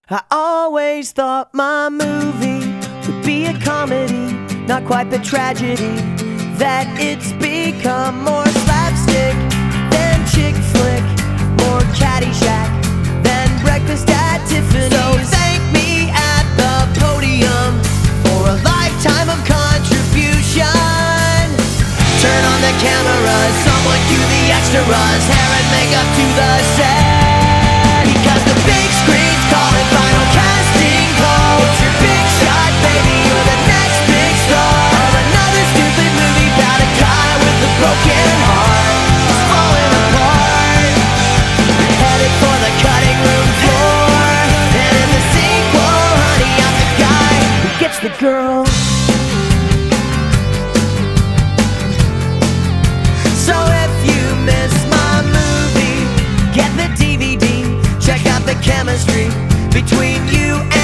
I always thought my movie would be a comedy, not quite the tragedy that it's become. More slapstick than chick flick, more Caddyshack than Breakfast at Tiffany's. So thank me at the podium for a lifetime of contribution. Turn on the cameras, someone cue the extras, hair and makeup to the set, because the big screen's calling final casting call. It's your big shot, baby, you're the next big star of another stupid movie about a guy with a broken heart who's falling apart, headed for the cutting room floor. And in the sequel, honey, I'm the guy who gets the girl. So if you miss my movie, get the DVD, check out the chemistry between you and